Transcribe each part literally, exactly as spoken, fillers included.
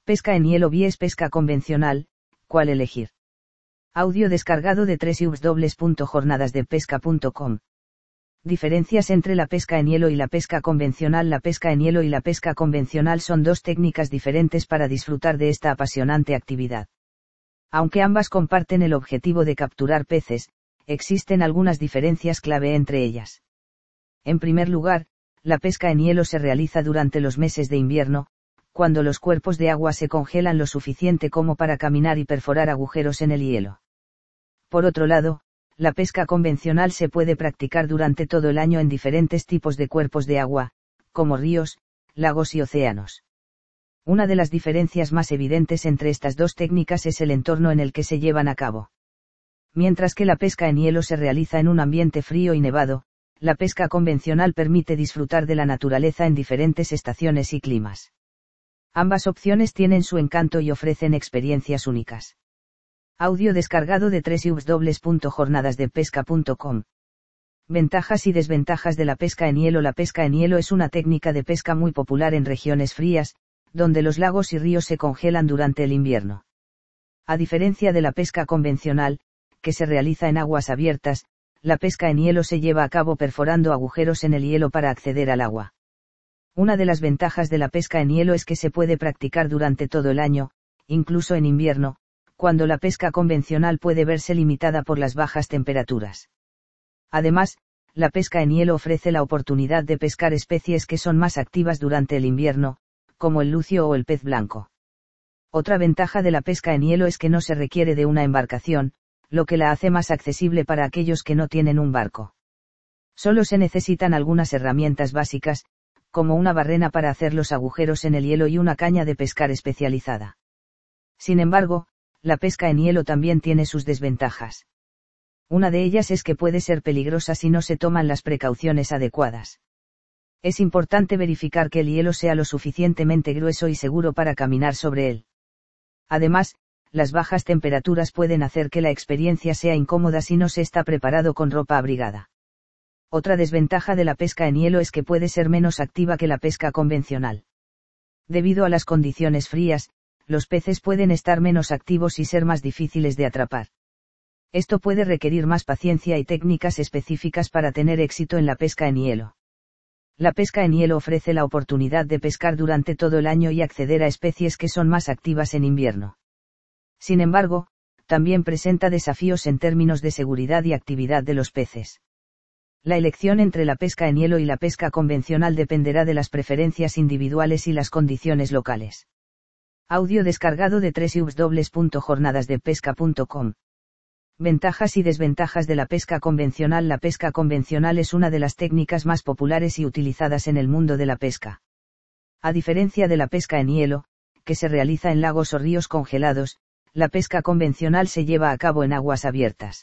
Pesca en hielo vs pesca convencional, ¿cuál elegir? Audio descargado de doble u doble u doble u punto jornadas de pesca punto com. Diferencias entre la pesca en hielo y la pesca convencional. La pesca en hielo y la pesca convencional son dos técnicas diferentes para disfrutar de esta apasionante actividad. Aunque ambas comparten el objetivo de capturar peces, existen algunas diferencias clave entre ellas. En primer lugar, la pesca en hielo se realiza durante los meses de invierno, cuando los cuerpos de agua se congelan lo suficiente como para caminar y perforar agujeros en el hielo. Por otro lado, la pesca convencional se puede practicar durante todo el año en diferentes tipos de cuerpos de agua, como ríos, lagos y océanos. Una de las diferencias más evidentes entre estas dos técnicas es el entorno en el que se llevan a cabo. Mientras que la pesca en hielo se realiza en un ambiente frío y nevado, la pesca convencional permite disfrutar de la naturaleza en diferentes estaciones y climas. Ambas opciones tienen su encanto y ofrecen experiencias únicas. Audio descargado de doble u doble u doble u punto jornadas de pesca punto com. Ventajas y desventajas de la pesca en hielo. La pesca en hielo es una técnica de pesca muy popular en regiones frías, donde los lagos y ríos se congelan durante el invierno. A diferencia de la pesca convencional, que se realiza en aguas abiertas, la pesca en hielo se lleva a cabo perforando agujeros en el hielo para acceder al agua. Una de las ventajas de la pesca en hielo es que se puede practicar durante todo el año, incluso en invierno, cuando la pesca convencional puede verse limitada por las bajas temperaturas. Además, la pesca en hielo ofrece la oportunidad de pescar especies que son más activas durante el invierno, como el lucio o el pez blanco. Otra ventaja de la pesca en hielo es que no se requiere de una embarcación, lo que la hace más accesible para aquellos que no tienen un barco. Solo se necesitan algunas herramientas básicas, como una barrena para hacer los agujeros en el hielo y una caña de pescar especializada. Sin embargo, la pesca en hielo también tiene sus desventajas. Una de ellas es que puede ser peligrosa si no se toman las precauciones adecuadas. Es importante verificar que el hielo sea lo suficientemente grueso y seguro para caminar sobre él. Además, las bajas temperaturas pueden hacer que la experiencia sea incómoda si no se está preparado con ropa abrigada. Otra desventaja de la pesca en hielo es que puede ser menos activa que la pesca convencional. Debido a las condiciones frías, los peces pueden estar menos activos y ser más difíciles de atrapar. Esto puede requerir más paciencia y técnicas específicas para tener éxito en la pesca en hielo. La pesca en hielo ofrece la oportunidad de pescar durante todo el año y acceder a especies que son más activas en invierno. Sin embargo, también presenta desafíos en términos de seguridad y actividad de los peces. La elección entre la pesca en hielo y la pesca convencional dependerá de las preferencias individuales y las condiciones locales. Audio descargado de doble u doble u doble u punto jornadas de pesca punto com. Ventajas y desventajas de la pesca convencional. La pesca convencional es una de las técnicas más populares y utilizadas en el mundo de la pesca. A diferencia de la pesca en hielo, que se realiza en lagos o ríos congelados, la pesca convencional se lleva a cabo en aguas abiertas.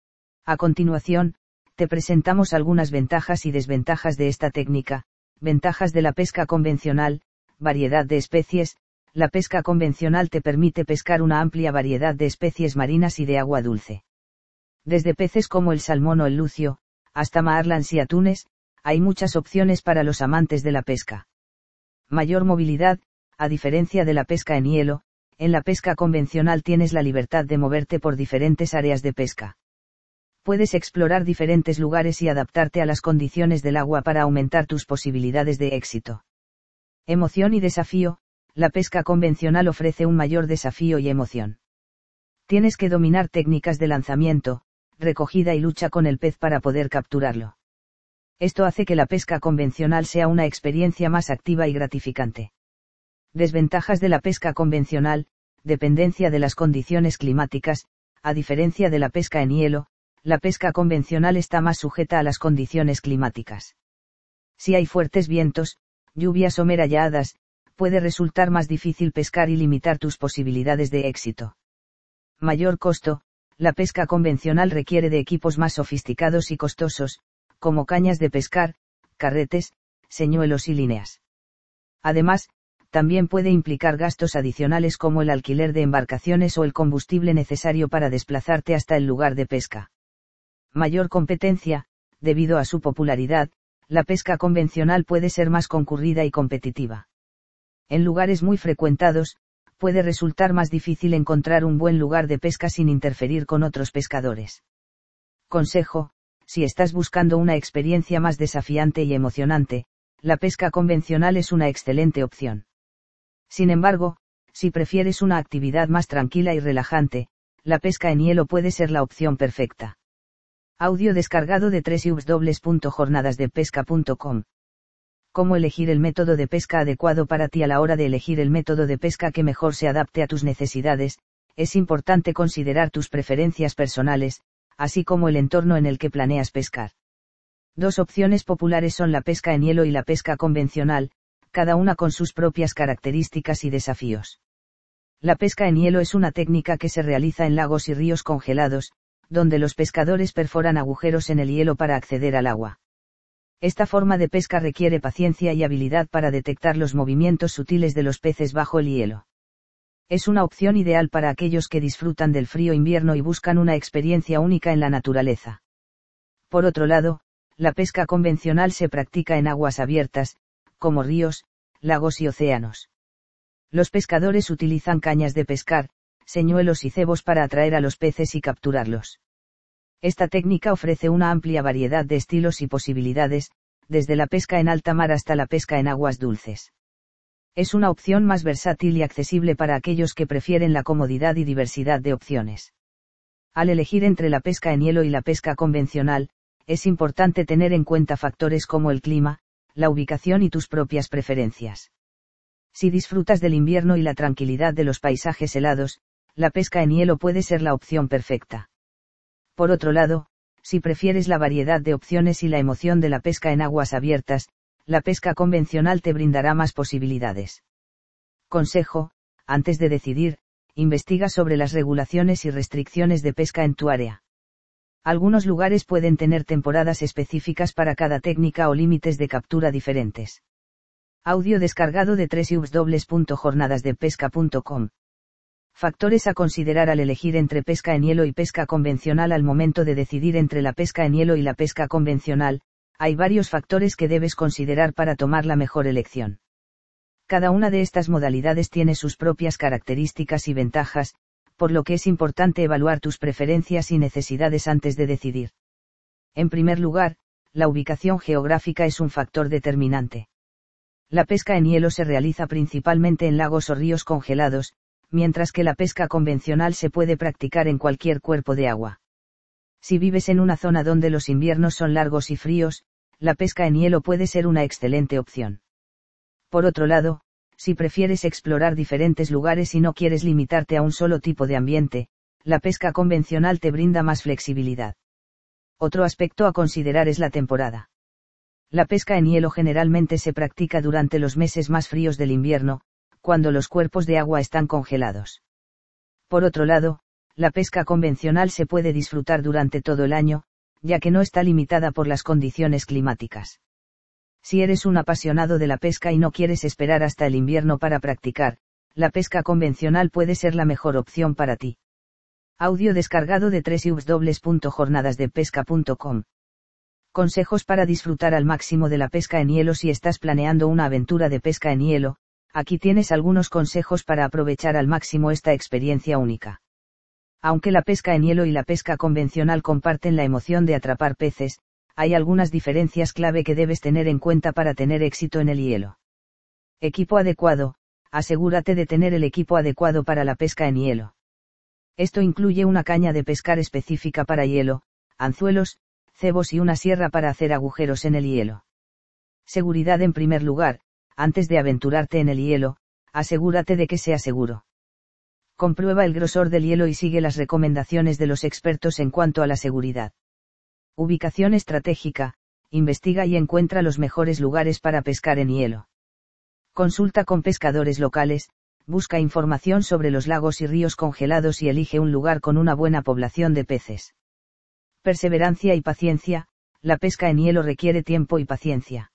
A continuación, te presentamos algunas ventajas y desventajas de esta técnica. Ventajas de la pesca convencional: variedad de especies. La pesca convencional te permite pescar una amplia variedad de especies marinas y de agua dulce. Desde peces como el salmón o el lucio, hasta marlins y atunes, hay muchas opciones para los amantes de la pesca. Mayor movilidad: a diferencia de la pesca en hielo, en la pesca convencional tienes la libertad de moverte por diferentes áreas de pesca. Puedes explorar diferentes lugares y adaptarte a las condiciones del agua para aumentar tus posibilidades de éxito. Emoción y desafío: la pesca convencional ofrece un mayor desafío y emoción. Tienes que dominar técnicas de lanzamiento, recogida y lucha con el pez para poder capturarlo. Esto hace que la pesca convencional sea una experiencia más activa y gratificante. Desventajas de la pesca convencional: dependencia de las condiciones climáticas. A diferencia de la pesca en hielo, la pesca convencional está más sujeta a las condiciones climáticas. Si hay fuertes vientos, lluvias o meralladas, puede resultar más difícil pescar y limitar tus posibilidades de éxito. Mayor costo: la pesca convencional requiere de equipos más sofisticados y costosos, como cañas de pescar, carretes, señuelos y líneas. Además, también puede implicar gastos adicionales como el alquiler de embarcaciones o el combustible necesario para desplazarte hasta el lugar de pesca. Mayor competencia: debido a su popularidad, la pesca convencional puede ser más concurrida y competitiva. En lugares muy frecuentados, puede resultar más difícil encontrar un buen lugar de pesca sin interferir con otros pescadores. Consejo: si estás buscando una experiencia más desafiante y emocionante, la pesca convencional es una excelente opción. Sin embargo, si prefieres una actividad más tranquila y relajante, la pesca en hielo puede ser la opción perfecta. Audio descargado de doble u doble u doble u punto jornadas de pesca punto com. ¿Cómo elegir el método de pesca adecuado para ti? A la hora de elegir el método de pesca que mejor se adapte a tus necesidades, es importante considerar tus preferencias personales, así como el entorno en el que planeas pescar. Dos opciones populares son la pesca en hielo y la pesca convencional, cada una con sus propias características y desafíos. La pesca en hielo es una técnica que se realiza en lagos y ríos congelados, donde los pescadores perforan agujeros en el hielo para acceder al agua. Esta forma de pesca requiere paciencia y habilidad para detectar los movimientos sutiles de los peces bajo el hielo. Es una opción ideal para aquellos que disfrutan del frío invierno y buscan una experiencia única en la naturaleza. Por otro lado, la pesca convencional se practica en aguas abiertas, como ríos, lagos y océanos. Los pescadores utilizan cañas de pescar, señuelos y cebos para atraer a los peces y capturarlos. Esta técnica ofrece una amplia variedad de estilos y posibilidades, desde la pesca en alta mar hasta la pesca en aguas dulces. Es una opción más versátil y accesible para aquellos que prefieren la comodidad y diversidad de opciones. Al elegir entre la pesca en hielo y la pesca convencional, es importante tener en cuenta factores como el clima, la ubicación y tus propias preferencias. Si disfrutas del invierno y la tranquilidad de los paisajes helados, la pesca en hielo puede ser la opción perfecta. Por otro lado, si prefieres la variedad de opciones y la emoción de la pesca en aguas abiertas, la pesca convencional te brindará más posibilidades. Consejo: antes de decidir, investiga sobre las regulaciones y restricciones de pesca en tu área. Algunos lugares pueden tener temporadas específicas para cada técnica o límites de captura diferentes. Audio descargado de doble u doble u doble u punto jornadas de pesca punto com. Factores a considerar al elegir entre pesca en hielo y pesca convencional. Al momento de decidir entre la pesca en hielo y la pesca convencional, hay varios factores que debes considerar para tomar la mejor elección. Cada una de estas modalidades tiene sus propias características y ventajas, por lo que es importante evaluar tus preferencias y necesidades antes de decidir. En primer lugar, la ubicación geográfica es un factor determinante. La pesca en hielo se realiza principalmente en lagos o ríos congelados, mientras que la pesca convencional se puede practicar en cualquier cuerpo de agua. Si vives en una zona donde los inviernos son largos y fríos, la pesca en hielo puede ser una excelente opción. Por otro lado, si prefieres explorar diferentes lugares y no quieres limitarte a un solo tipo de ambiente, la pesca convencional te brinda más flexibilidad. Otro aspecto a considerar es la temporada. La pesca en hielo generalmente se practica durante los meses más fríos del invierno, cuando los cuerpos de agua están congelados. Por otro lado, la pesca convencional se puede disfrutar durante todo el año, ya que no está limitada por las condiciones climáticas. Si eres un apasionado de la pesca y no quieres esperar hasta el invierno para practicar, la pesca convencional puede ser la mejor opción para ti. Audio descargado de doble u doble u doble u punto jornadas de pesca punto com. Consejos para disfrutar al máximo de la pesca en hielo. Si estás planeando una aventura de pesca en hielo, aquí tienes algunos consejos para aprovechar al máximo esta experiencia única. Aunque la pesca en hielo y la pesca convencional comparten la emoción de atrapar peces, hay algunas diferencias clave que debes tener en cuenta para tener éxito en el hielo. Equipo adecuado: asegúrate de tener el equipo adecuado para la pesca en hielo. Esto incluye una caña de pescar específica para hielo, anzuelos, cebos y una sierra para hacer agujeros en el hielo. Seguridad en primer lugar: antes de aventurarte en el hielo, asegúrate de que sea seguro. Comprueba el grosor del hielo y sigue las recomendaciones de los expertos en cuanto a la seguridad. Ubicación estratégica: investiga y encuentra los mejores lugares para pescar en hielo. Consulta con pescadores locales, busca información sobre los lagos y ríos congelados y elige un lugar con una buena población de peces. Perseverancia y paciencia: la pesca en hielo requiere tiempo y paciencia.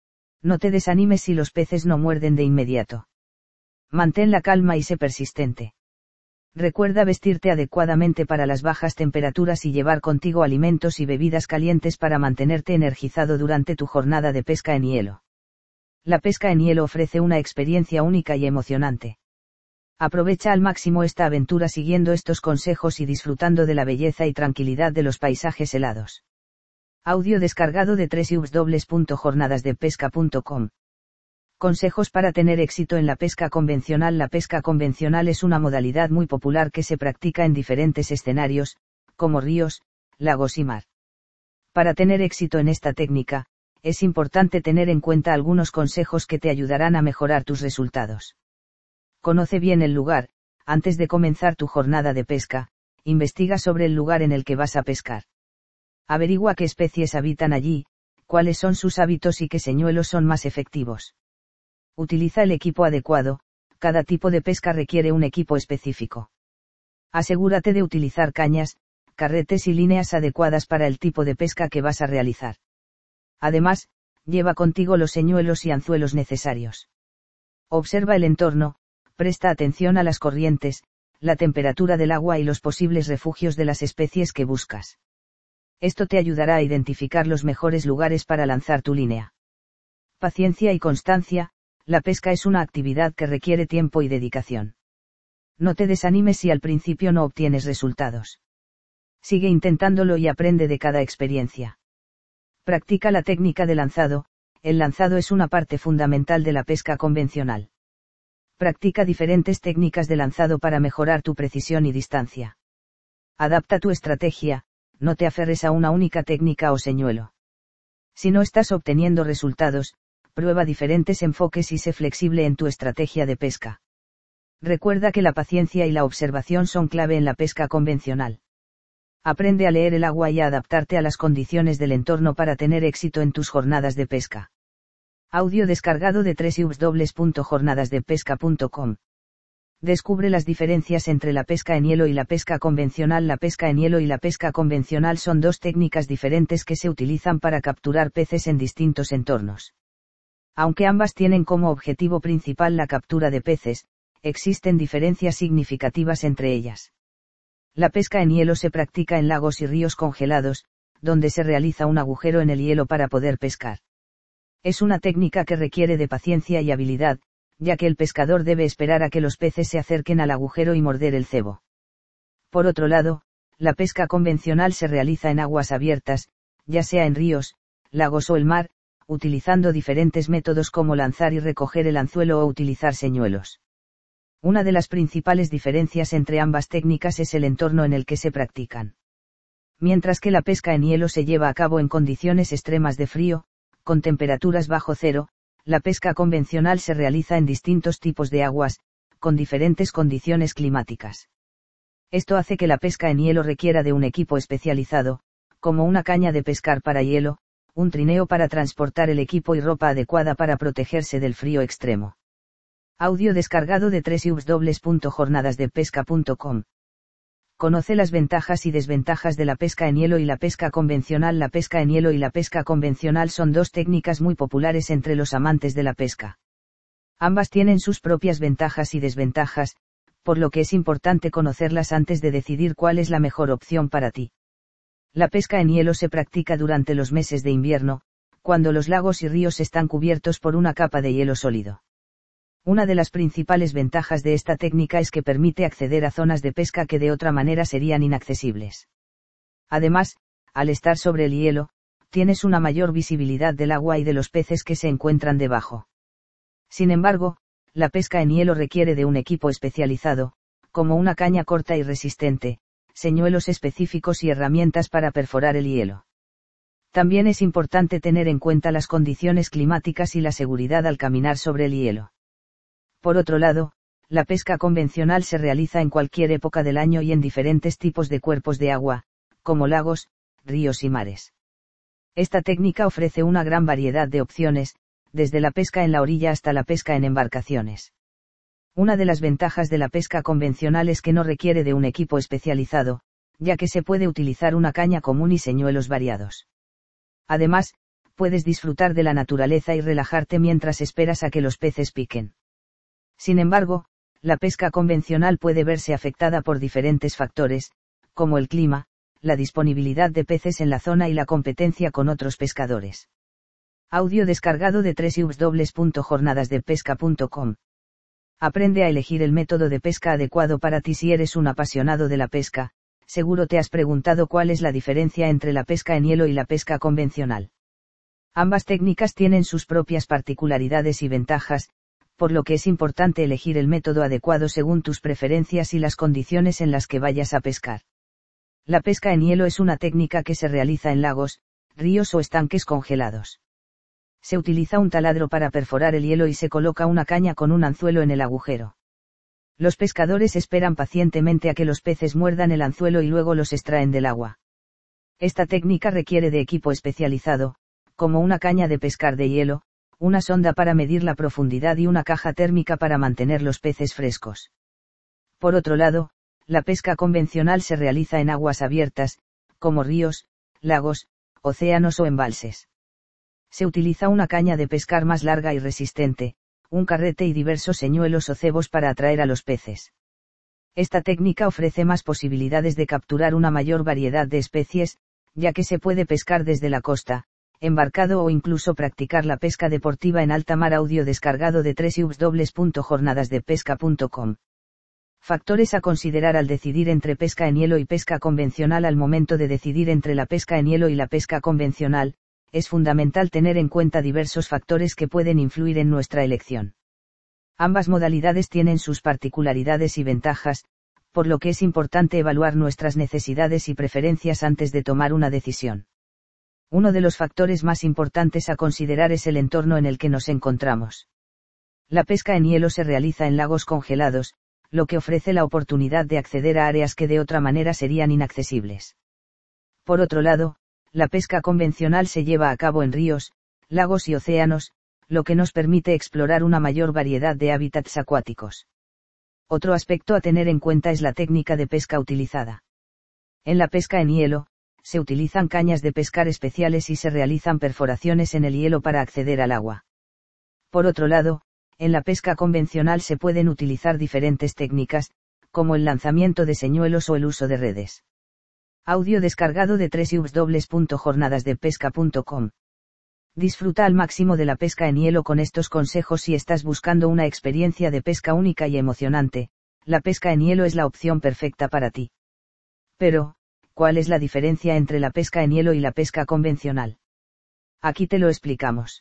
No te desanimes si los peces no muerden de inmediato. Mantén la calma y sé persistente. Recuerda vestirte adecuadamente para las bajas temperaturas y llevar contigo alimentos y bebidas calientes para mantenerte energizado durante tu jornada de pesca en hielo. La pesca en hielo ofrece una experiencia única y emocionante. Aprovecha al máximo esta aventura siguiendo estos consejos y disfrutando de la belleza y tranquilidad de los paisajes helados. Audio descargado de doble u doble u doble u punto jornadas de pesca punto com. Consejos para tener éxito en la pesca convencional. La pesca convencional es una modalidad muy popular que se practica en diferentes escenarios, como ríos, lagos y mar. Para tener éxito en esta técnica, es importante tener en cuenta algunos consejos que te ayudarán a mejorar tus resultados. Conoce bien el lugar. Antes de comenzar tu jornada de pesca, investiga sobre el lugar en el que vas a pescar. Averigua qué especies habitan allí, cuáles son sus hábitos y qué señuelos son más efectivos. Utiliza el equipo adecuado. Cada tipo de pesca requiere un equipo específico. Asegúrate de utilizar cañas, carretes y líneas adecuadas para el tipo de pesca que vas a realizar. Además, lleva contigo los señuelos y anzuelos necesarios. Observa el entorno. Presta atención a las corrientes, la temperatura del agua y los posibles refugios de las especies que buscas. Esto te ayudará a identificar los mejores lugares para lanzar tu línea. Paciencia y constancia. La pesca es una actividad que requiere tiempo y dedicación. No te desanimes si al principio no obtienes resultados. Sigue intentándolo y aprende de cada experiencia. Practica la técnica de lanzado. El lanzado es una parte fundamental de la pesca convencional. Practica diferentes técnicas de lanzado para mejorar tu precisión y distancia. Adapta tu estrategia, no te aferres a una única técnica o señuelo. Si no estás obteniendo resultados, prueba diferentes enfoques y sé flexible en tu estrategia de pesca. Recuerda que la paciencia y la observación son clave en la pesca convencional. Aprende a leer el agua y a adaptarte a las condiciones del entorno para tener éxito en tus jornadas de pesca. Audio descargado de doble u doble u doble u punto jornadas de pesca punto com. Descubre las diferencias entre la pesca en hielo y la pesca convencional. La pesca en hielo y la pesca convencional son dos técnicas diferentes que se utilizan para capturar peces en distintos entornos. Aunque ambas tienen como objetivo principal la captura de peces, existen diferencias significativas entre ellas. La pesca en hielo se practica en lagos y ríos congelados, donde se realiza un agujero en el hielo para poder pescar. Es una técnica que requiere de paciencia y habilidad, ya que el pescador debe esperar a que los peces se acerquen al agujero y morder el cebo. Por otro lado, la pesca convencional se realiza en aguas abiertas, ya sea en ríos, lagos o el mar, utilizando diferentes métodos como lanzar y recoger el anzuelo o utilizar señuelos. Una de las principales diferencias entre ambas técnicas es el entorno en el que se practican. Mientras que la pesca en hielo se lleva a cabo en condiciones extremas de frío, con temperaturas bajo cero, la pesca convencional se realiza en distintos tipos de aguas, con diferentes condiciones climáticas. Esto hace que la pesca en hielo requiera de un equipo especializado, como una caña de pescar para hielo, un trineo para transportar el equipo y ropa adecuada para protegerse del frío extremo. Audio descargado de doble u doble u doble u punto jornadas de pesca punto com. Conoce las ventajas y desventajas de la pesca en hielo y la pesca convencional. La pesca en hielo y la pesca convencional son dos técnicas muy populares entre los amantes de la pesca. Ambas tienen sus propias ventajas y desventajas, por lo que es importante conocerlas antes de decidir cuál es la mejor opción para ti. La pesca en hielo se practica durante los meses de invierno, cuando los lagos y ríos están cubiertos por una capa de hielo sólido. Una de las principales ventajas de esta técnica es que permite acceder a zonas de pesca que de otra manera serían inaccesibles. Además, al estar sobre el hielo, tienes una mayor visibilidad del agua y de los peces que se encuentran debajo. Sin embargo, la pesca en hielo requiere de un equipo especializado, como una caña corta y resistente, señuelos específicos y herramientas para perforar el hielo. También es importante tener en cuenta las condiciones climáticas y la seguridad al caminar sobre el hielo. Por otro lado, la pesca convencional se realiza en cualquier época del año y en diferentes tipos de cuerpos de agua, como lagos, ríos y mares. Esta técnica ofrece una gran variedad de opciones, desde la pesca en la orilla hasta la pesca en embarcaciones. Una de las ventajas de la pesca convencional es que no requiere de un equipo especializado, ya que se puede utilizar una caña común y señuelos variados. Además, puedes disfrutar de la naturaleza y relajarte mientras esperas a que los peces piquen. Sin embargo, la pesca convencional puede verse afectada por diferentes factores, como el clima, la disponibilidad de peces en la zona y la competencia con otros pescadores. Audio descargado de doble u doble u doble u punto jornadas de pesca punto com. Aprende a elegir el método de pesca adecuado para ti. Si eres un apasionado de la pesca, seguro te has preguntado cuál es la diferencia entre la pesca en hielo y la pesca convencional. Ambas técnicas tienen sus propias particularidades y ventajas, por lo que es importante elegir el método adecuado según tus preferencias y las condiciones en las que vayas a pescar. La pesca en hielo es una técnica que se realiza en lagos, ríos o estanques congelados. Se utiliza un taladro para perforar el hielo y se coloca una caña con un anzuelo en el agujero. Los pescadores esperan pacientemente a que los peces muerdan el anzuelo y luego los extraen del agua. Esta técnica requiere de equipo especializado, como una caña de pescar de hielo, una sonda para medir la profundidad y una caja térmica para mantener los peces frescos. Por otro lado, la pesca convencional se realiza en aguas abiertas, como ríos, lagos, océanos o embalses. Se utiliza una caña de pescar más larga y resistente, un carrete y diversos señuelos o cebos para atraer a los peces. Esta técnica ofrece más posibilidades de capturar una mayor variedad de especies, ya que se puede pescar desde la costa, embarcado o incluso practicar la pesca deportiva en alta mar. Audio descargado de doble u doble u doble u punto jornadas de pesca punto com. Factores a considerar al decidir entre pesca en hielo y pesca convencional. Al momento de decidir entre la pesca en hielo y la pesca convencional, es fundamental tener en cuenta diversos factores que pueden influir en nuestra elección. Ambas modalidades tienen sus particularidades y ventajas, por lo que es importante evaluar nuestras necesidades y preferencias antes de tomar una decisión. Uno de los factores más importantes a considerar es el entorno en el que nos encontramos. La pesca en hielo se realiza en lagos congelados, lo que ofrece la oportunidad de acceder a áreas que de otra manera serían inaccesibles. Por otro lado, la pesca convencional se lleva a cabo en ríos, lagos y océanos, lo que nos permite explorar una mayor variedad de hábitats acuáticos. Otro aspecto a tener en cuenta es la técnica de pesca utilizada. En la pesca en hielo, se utilizan cañas de pescar especiales y se realizan perforaciones en el hielo para acceder al agua. Por otro lado, en la pesca convencional se pueden utilizar diferentes técnicas, como el lanzamiento de señuelos o el uso de redes. Audio descargado de doble u doble u doble u punto jornadas de pesca punto com. Disfruta al máximo de la pesca en hielo con estos consejos. Si estás buscando una experiencia de pesca única y emocionante, la pesca en hielo es la opción perfecta para ti. Pero, ¿cuál es la diferencia entre la pesca en hielo y la pesca convencional? Aquí te lo explicamos.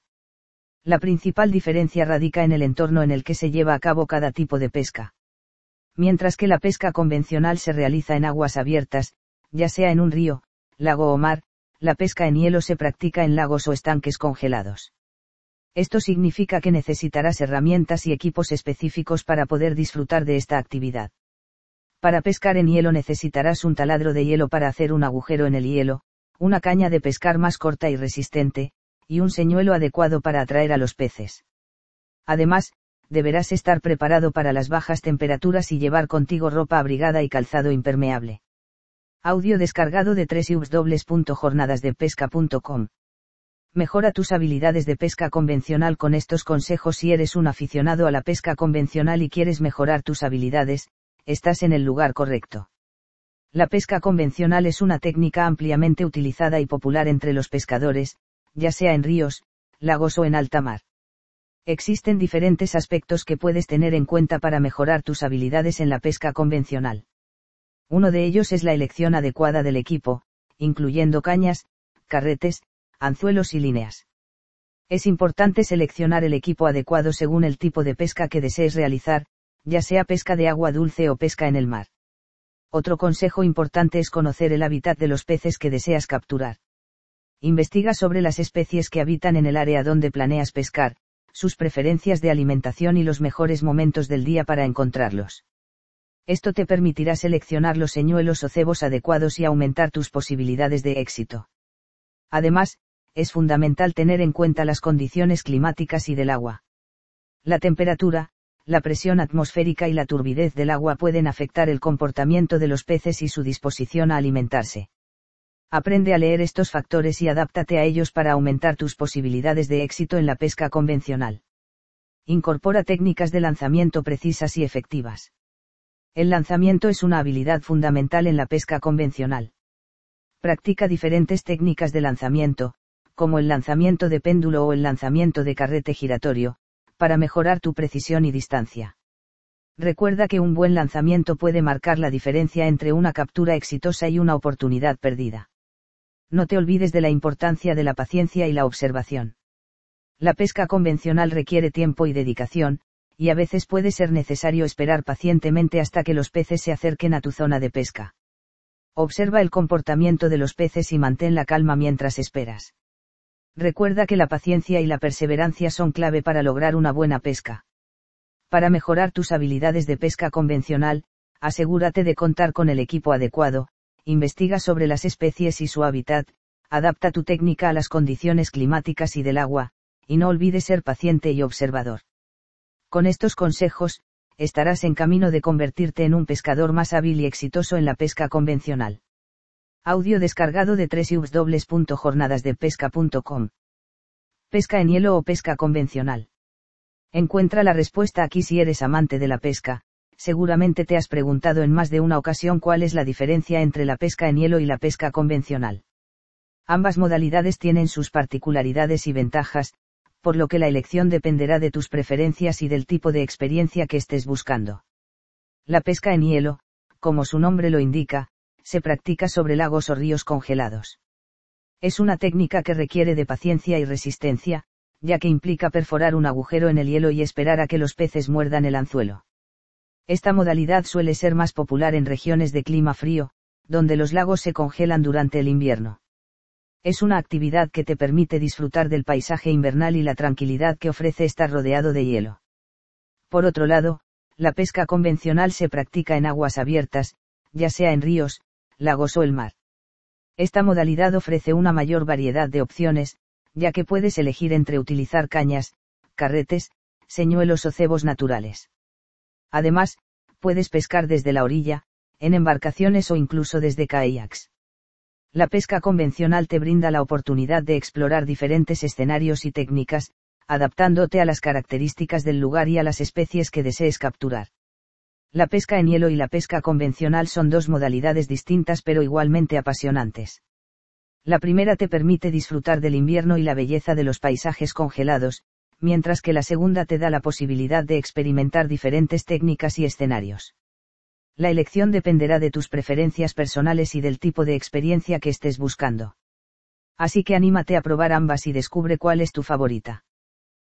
La principal diferencia radica en el entorno en el que se lleva a cabo cada tipo de pesca. Mientras que la pesca convencional se realiza en aguas abiertas, ya sea en un río, lago o mar, la pesca en hielo se practica en lagos o estanques congelados. Esto significa que necesitarás herramientas y equipos específicos para poder disfrutar de esta actividad. Para pescar en hielo necesitarás un taladro de hielo para hacer un agujero en el hielo, una caña de pescar más corta y resistente, y un señuelo adecuado para atraer a los peces. Además, deberás estar preparado para las bajas temperaturas y llevar contigo ropa abrigada y calzado impermeable. Audio descargado de doble u doble u doble u punto jornadas de pesca punto com. Mejora tus habilidades de pesca convencional con estos consejos. Si eres un aficionado a la pesca convencional y quieres mejorar tus habilidades, estás en el lugar correcto. La pesca convencional es una técnica ampliamente utilizada y popular entre los pescadores, ya sea en ríos, lagos o en alta mar. Existen diferentes aspectos que puedes tener en cuenta para mejorar tus habilidades en la pesca convencional. Uno de ellos es la elección adecuada del equipo, incluyendo cañas, carretes, anzuelos y líneas. Es importante seleccionar el equipo adecuado según el tipo de pesca que desees realizar, ya sea pesca de agua dulce o pesca en el mar. Otro consejo importante es conocer el hábitat de los peces que deseas capturar. Investiga sobre las especies que habitan en el área donde planeas pescar, sus preferencias de alimentación y los mejores momentos del día para encontrarlos. Esto te permitirá seleccionar los señuelos o cebos adecuados y aumentar tus posibilidades de éxito. Además, es fundamental tener en cuenta las condiciones climáticas y del agua. La temperatura, la presión atmosférica y la turbidez del agua pueden afectar el comportamiento de los peces y su disposición a alimentarse. Aprende a leer estos factores y adáptate a ellos para aumentar tus posibilidades de éxito en la pesca convencional. Incorpora técnicas de lanzamiento precisas y efectivas. El lanzamiento es una habilidad fundamental en la pesca convencional. Practica diferentes técnicas de lanzamiento, como el lanzamiento de péndulo o el lanzamiento de carrete giratorio, para mejorar tu precisión y distancia. Recuerda que un buen lanzamiento puede marcar la diferencia entre una captura exitosa y una oportunidad perdida. No te olvides de la importancia de la paciencia y la observación. La pesca convencional requiere tiempo y dedicación, y a veces puede ser necesario esperar pacientemente hasta que los peces se acerquen a tu zona de pesca. Observa el comportamiento de los peces y mantén la calma mientras esperas. Recuerda que la paciencia y la perseverancia son clave para lograr una buena pesca. Para mejorar tus habilidades de pesca convencional, asegúrate de contar con el equipo adecuado, investiga sobre las especies y su hábitat, adapta tu técnica a las condiciones climáticas y del agua, y no olvides ser paciente y observador. Con estos consejos, estarás en camino de convertirte en un pescador más hábil y exitoso en la pesca convencional. Audio descargado de doble u doble u doble u punto jornadas de pesca punto com. ¿Pesca en hielo o pesca convencional? Encuentra la respuesta aquí si eres amante de la pesca. Seguramente te has preguntado en más de una ocasión cuál es la diferencia entre la pesca en hielo y la pesca convencional. Ambas modalidades tienen sus particularidades y ventajas, por lo que la elección dependerá de tus preferencias y del tipo de experiencia que estés buscando. La pesca en hielo, como su nombre lo indica, se practica sobre lagos o ríos congelados. Es una técnica que requiere de paciencia y resistencia, ya que implica perforar un agujero en el hielo y esperar a que los peces muerdan el anzuelo. Esta modalidad suele ser más popular en regiones de clima frío, donde los lagos se congelan durante el invierno. Es una actividad que te permite disfrutar del paisaje invernal y la tranquilidad que ofrece estar rodeado de hielo. Por otro lado, la pesca convencional se practica en aguas abiertas, ya sea en ríos, lagos o el mar. Esta modalidad ofrece una mayor variedad de opciones, ya que puedes elegir entre utilizar cañas, carretes, señuelos o cebos naturales. Además, puedes pescar desde la orilla, en embarcaciones o incluso desde kayaks. La pesca convencional te brinda la oportunidad de explorar diferentes escenarios y técnicas, adaptándote a las características del lugar y a las especies que desees capturar. La pesca en hielo y la pesca convencional son dos modalidades distintas pero igualmente apasionantes. La primera te permite disfrutar del invierno y la belleza de los paisajes congelados, mientras que la segunda te da la posibilidad de experimentar diferentes técnicas y escenarios. La elección dependerá de tus preferencias personales y del tipo de experiencia que estés buscando. Así que anímate a probar ambas y descubre cuál es tu favorita.